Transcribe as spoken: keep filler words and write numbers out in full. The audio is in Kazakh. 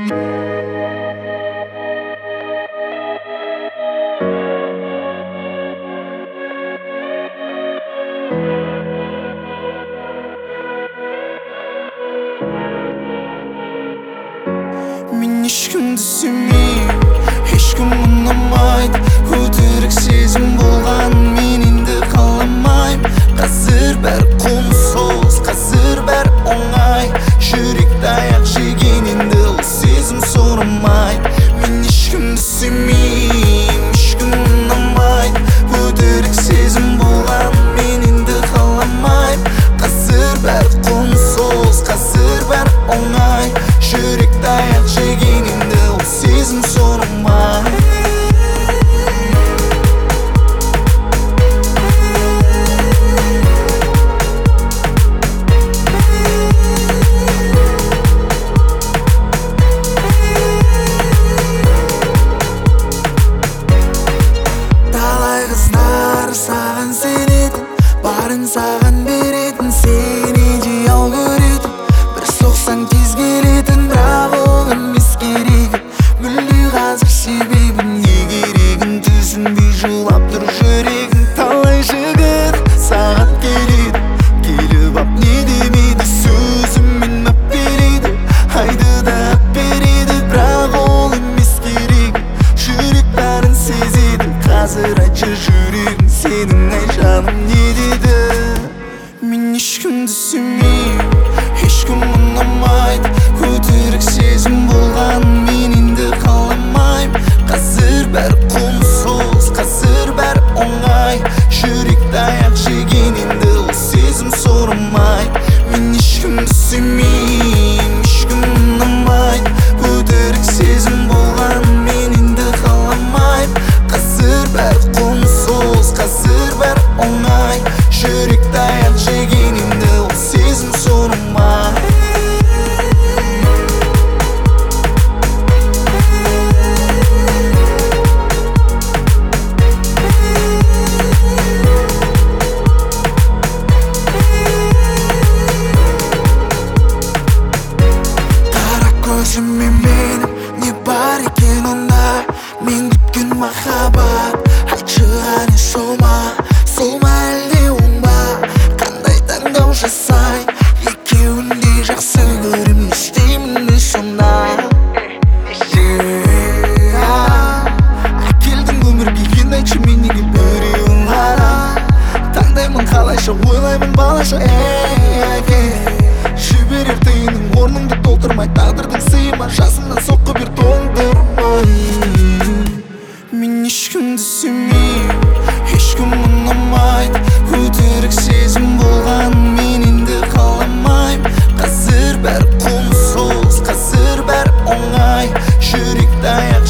Мен ешкімді сүймеймін, ешкім ұнамайды. Өтірік сезім болған мен енді қаламаймын. Қазір бәрі қомсыз, қазір бәрі оңай. Жүректі аяқ жеген енді ол сезім сорамайды. Мен ешкімді сүймеймін, ешкім ұнамайды. Өтірік сезім болған мен енді қаламаймын. Қазір бәрі қомсыз, қазір бәрі оңай. Жүректі аяқ жеген енді ол сезім сорамайды. Талай қыздар саған сенетін, барын саған беретін, сені идеал көретін, бір соқсаң тез келетін, бірақ ол емес керегін. Мүлде қазір себебін не керегін түсінбей жылап тұр жүрегің. Талай жігіт саған келеді, келіп ап не демейді, сөзімен ап береді, айды да ап береді, бірақ ол емес керегін. Жүрек бәрін сезеді, қазір айтшы жүрегің сенің, ай жаным не деді. Мен ешкімді сүймеймін, ешкім ұнамайды. Өтірік сезім болған мен енді қаламаймын. Қазір бәрі қомсыз, қазір бәрі оңай. Жүректі аяқ жеген енді ол сезім сорамайды. Мен ешкімді сүймеймін, ешкім ұнамайды. Өтірік сезім болған мен енді қаламаймын. Қазір бәрі қомсыз, қазір бәрі оңай. Жүректі аяқ жеген енді ол сезім сорамайды. Көзіме менің не бар екен онда, мен күткен махаббат. Айтшы ғана сол ма, сол ма әлде оң ба? Қандай таңдау жасай, екеуін де жақсы көрем, не істеймін де сонда. Әкелдің өмірге, енді айтшы мен неге біреуін ғана таңдаймын, қалайша ойлаймын балаша. Жіберер тиынның орныңды толтырмай, тағдырдың сыйыма жасымнан соққы бер тоңдырмай. Мен ешкімді сүймеймін, ешкім ұнамайды. Өтірік сезім болған мен енді қаламаймын. Қазір бәрі қомсыз, қазір бәрі оңай. Жүректі аяқ